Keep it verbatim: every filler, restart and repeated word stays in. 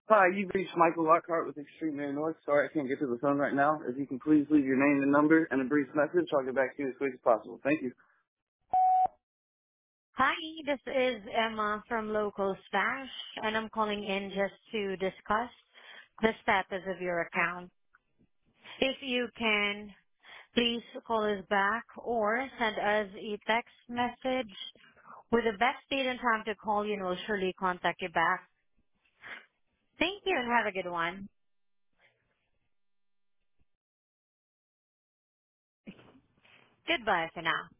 Hi, you've reached Michael Lockhart with Extreme Air North. Sorry I can't get to the phone right now. If you can please leave your name and number and a brief message, I'll get back to you as quick as possible. Thank you. Hi, this is Emma from Local Stash, and I'm calling in just to discuss the status of your account. If you can, please call us back or send us a text message with the best date and time to call you, and we'll surely contact you back. Thank you, and have a good one. Goodbye for now.